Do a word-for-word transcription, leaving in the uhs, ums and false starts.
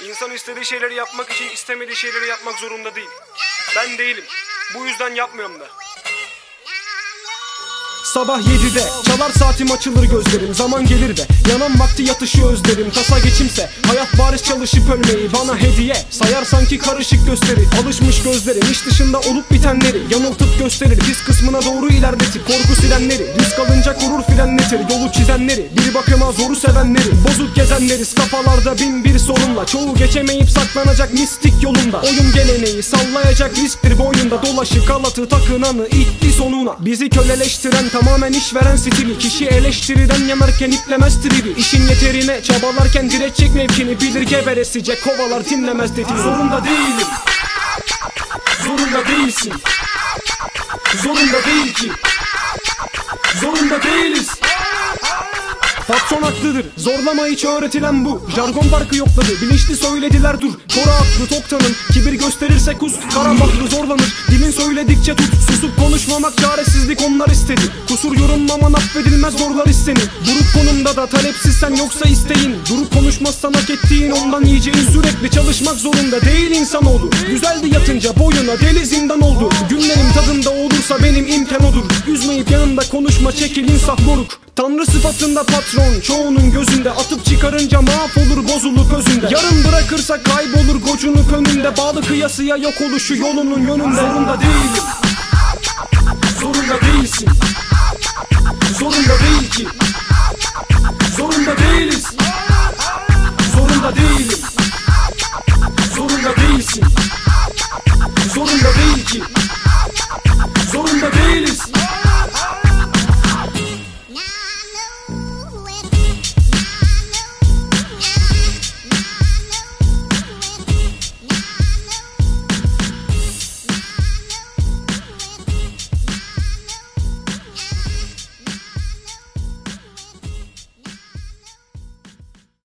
İnsan istediği şeyleri yapmak için istemediği şeyleri yapmak zorunda değil. Ben değilim. Bu yüzden yapmıyorum da. Sabah yedide çalar saatim, açılır gözlerim. Zaman gelir de yanan vakti yatışıyor özlerim. Tasa geçimse hayat bariz çalışıp ölmeyi bana hediye sayar sanki karışık gösteri. Alışmış gözlerim iş dışında olup bitenleri yanıltıp gösterir. Biz kısmına doğru ilerletip korku silenleri. Risk alınca gurur frenletir yolu çizenleri. Bir bakıma zoru sevenleri, bozuk gezenleri. Kafalarda bin bir sorunla çoğu geçemeyip saklanacak mistik yolunda. Oyun geleneği sallayacak risktir boynunda. Dolaşık alatı takınanı itti sonuna. Bizi köleleştiren tamamen işveren stili. Kişi eleştiriden yanarken iplemez tribi. İşin yeterine çabalarken diretecek mevkini bilir geberesice kovalar dinlemez dediği. Zorunda değilim. Zorunda değilsin. Zorunda değil ki. Zorunda değiliz. Patron haklıdır, zorlama hiç öğretilen bu. Jargon farkı yokladı, bilinçli söylediler dur. Kora aklı tok tanın, kibir gösterirse kus. Kara bahri zorlanır, dilin söyledikçe tut. Susup konuşmamak çaresizlik onlar istedi. Kusur yorumlaman affedilmez zorlar istenir. Durup konumda da talepsizsen yoksa isteyin. Durup konuşmazsan hak ettiğin ondan yiyeceğin. Sürekli çalışmak zorunda değil insanoğlu. Güzeldi yatınca boyuna deli zindan oldu. Günlerim tadında olursa benim imkan odur. Üzmeyip yanımda konuşma çekil insaf moruk. Tanrı sıfatında patron çoğunun gözünde. Atıp çıkarınca mahvolur bozulup özünde. Yarım bırakırsa kaybolur gocunuk önünde. Bağlı kıyasıya yok oluşu yolunun yönünde. Zorunda değilim. Zorunda değilsin. Zorunda değil ki. Zorunda değiliz.